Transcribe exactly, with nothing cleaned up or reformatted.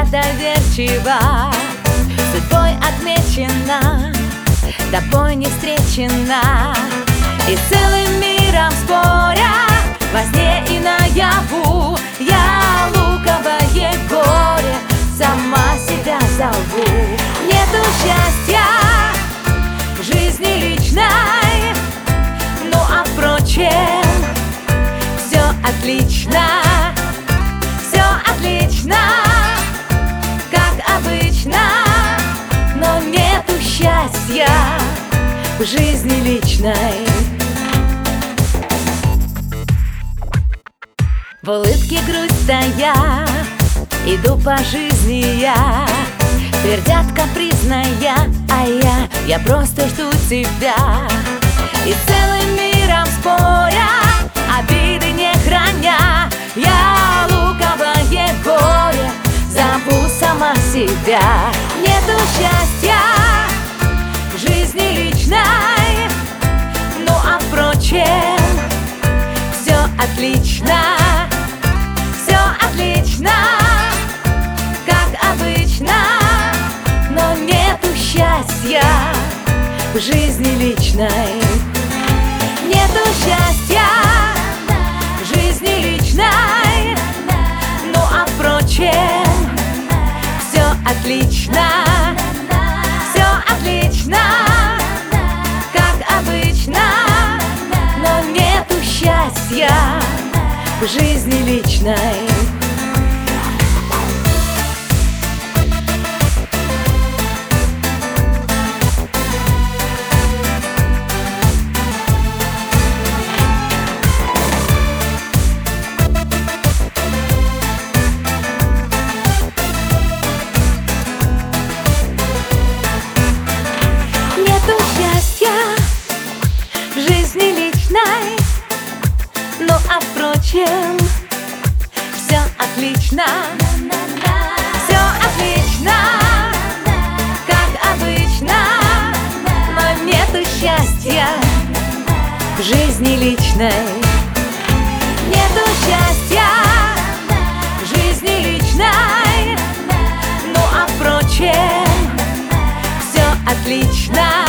доверчива, судьбой отмечена, тобой не встречена. И целым миром споря, во сне и наяву, я луковое горе сама себя зову. Нету счастья в жизни личной, ну а впрочем, все отлично, все отлично, как обычно. Но нету счастья в жизни личной. В улыбке грусть тая, иду по жизни я, твердят капризная, а я, я просто жду тебя. И целым миром споря, обиды не храня, я луковое горе зову сама себя. Нету счастья в жизни личной, ну а впрочем, все отлично, все отлично, как обычно. Но нету счастья в жизни личной. Нету счастья в жизни личной, ну а впрочем, все отлично, все отлично, как обычно. Но нету счастья в жизни личной. Нету счастья в жизни личной, ну а впрочем, все отлично, все отлично, как обычно. Но нету счастья в жизни личной. Нету счастья в жизни личной, ну а впрочем, все отлично.